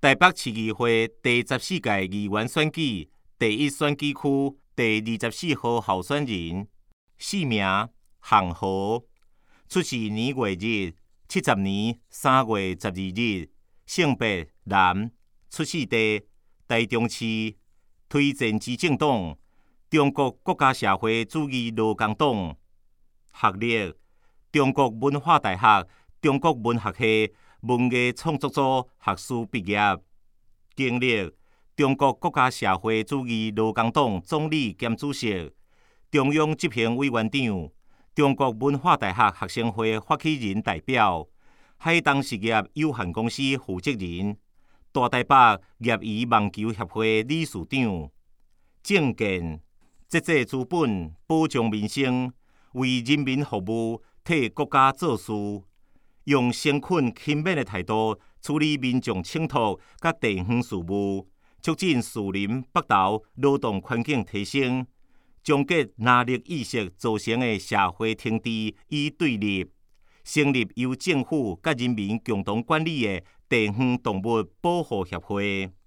台北市议会第14届议员选举第1选举区第24号候选人，姓名项豪，出世年月日70年3月12日，性别男，出世地台中市，推荐之政党中国国家社会主义劳工党，学历中国文化大学中国文学系文艺创作组学士毕业，经历中国国家社会主义劳工党总理兼主席，中央执行委员长，中国文化大学学生会发起人代表，海东实业有限公司负责人，大台北业余网球协会理事长，政见节制资本，保障民生，为人民服务，替国家做事，用诚恳勤勉的态度处理民众请托甲地方事务，促进士林北投劳动环境提升，终结拿力意识造成的社会停滞与对立，成立由政府甲人民共同管理的地方动物保护协会。